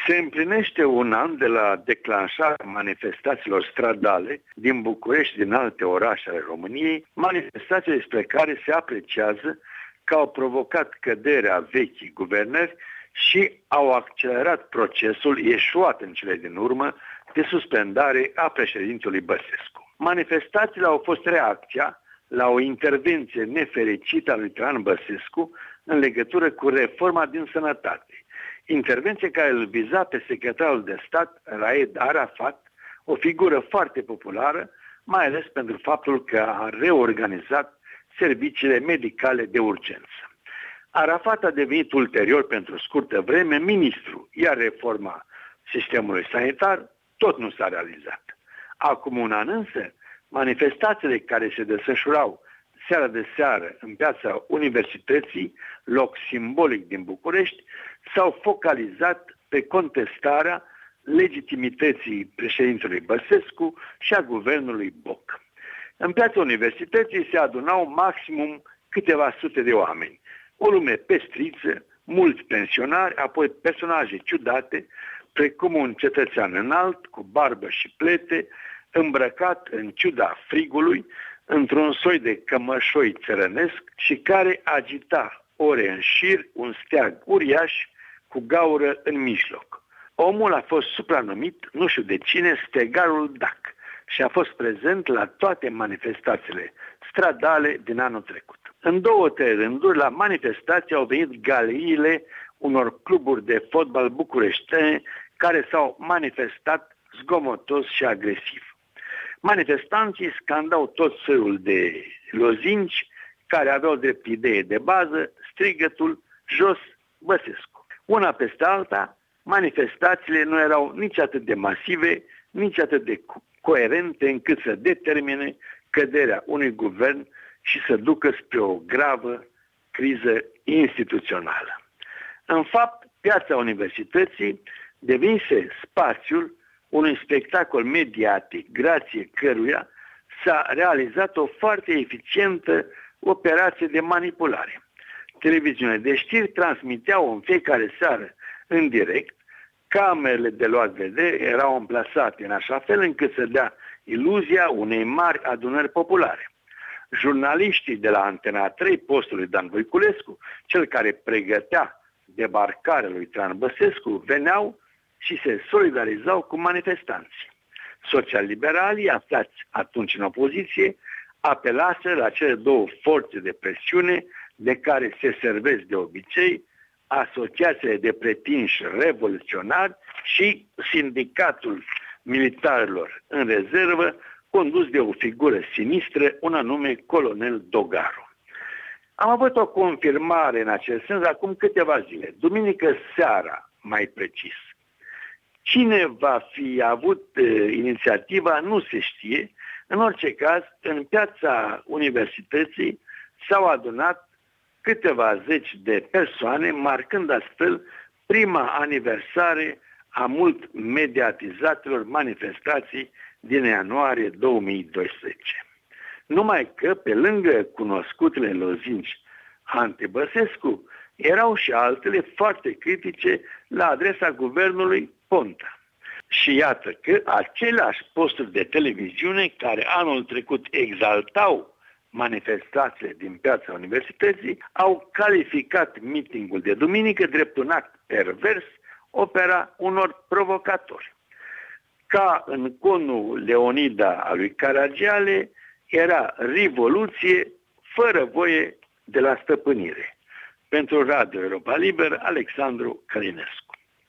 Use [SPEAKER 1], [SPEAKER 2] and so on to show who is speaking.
[SPEAKER 1] Se împlinește un an de la declanșarea manifestațiilor stradale din București și din alte orașe ale României, manifestații despre care se apreciază că au provocat căderea vechii guvernări și au accelerat procesul eșuat în cele din urmă de suspendare a președintelui Băsescu. Manifestațiile au fost reacția la o intervenție nefericită a lui Traian Băsescu în legătură cu reforma din sănătate. Intervenție care îl viza pe secretarul de stat, Raed Arafat, o figură foarte populară, mai ales pentru faptul că a reorganizat serviciile medicale de urgență. Arafat a devenit ulterior, pentru scurtă vreme, ministru, iar reforma sistemului sanitar tot nu s-a realizat. Acum un an însă, manifestațiile care se desfășurau seara de seară în piața Universității, loc simbolic din București, s-au focalizat pe contestarea legitimității președintelui Băsescu și a guvernului Boc. În piața Universității se adunau maximum câteva sute de oameni. O lume pestriță, mulți pensionari, apoi personaje ciudate, precum un cetățean înalt, cu barbă și plete, îmbrăcat în ciuda frigului, într-un soi de cămășoi țărănesc și care agita ore în șir un steag uriaș cu gaură în mijloc. Omul a fost supranumit, nu știu de cine, Stegarul Dac și a fost prezent la toate manifestațiile stradale din anul trecut. În 2-3 rânduri, la manifestații au venit galeriile unor cluburi de fotbal bucureștene care s-au manifestat zgomotos și agresiv. Manifestanții scandau tot soiul de lozinci care aveau drept idee de bază strigătul "Jos Băsescu". Una peste alta, manifestațiile nu erau nici atât de masive, nici atât de coerente încât să determine căderea unui guvern și să ducă spre o gravă criză instituțională. În fapt, piața Universității devenise spațiul unui spectacol mediatic, grație căruia s-a realizat o foarte eficientă operație de manipulare. Televiziunile de știri transmiteau în fiecare seară în direct, camerele de luat vedere erau amplasate în așa fel încât să dea iluzia unei mari adunări populare. Jurnaliștii de la Antena 3, postul lui Dan Voiculescu, cel care pregătea debarcarea lui Traian Băsescu, veneau și se solidarizau cu manifestanții. Social-liberalii, aflați atunci în opoziție, apelaseră la cele două forțe de presiune de care se servesc de obicei asociațiile de pretinși revoluționari și sindicatul militarilor în rezervă, condus de o figură sinistră, un anume Colonel Dogaru. Am avut o confirmare în acest sens acum câteva zile, duminică seara mai precis. Cine va fi avut inițiativa nu se știe. În orice caz, în piața Universității s-au adunat câteva zeci de persoane, marcând astfel prima aniversare a mult mediatizatelor manifestații din ianuarie 2012. Numai că, pe lângă cunoscutele lozinci anti-Băsescu, erau și altele foarte critice la adresa guvernului Ponta. Și iată că aceleași posturi de televiziune care anul trecut exaltau manifestațiile din piața Universității au calificat mitingul de duminică drept un act pervers, opera unor provocatori. Ca în conul Leonida a lui Caragiale, era revoluție fără voie de la stăpânire. Pentru Radio Europa Liberă, Alexandru Călinescu.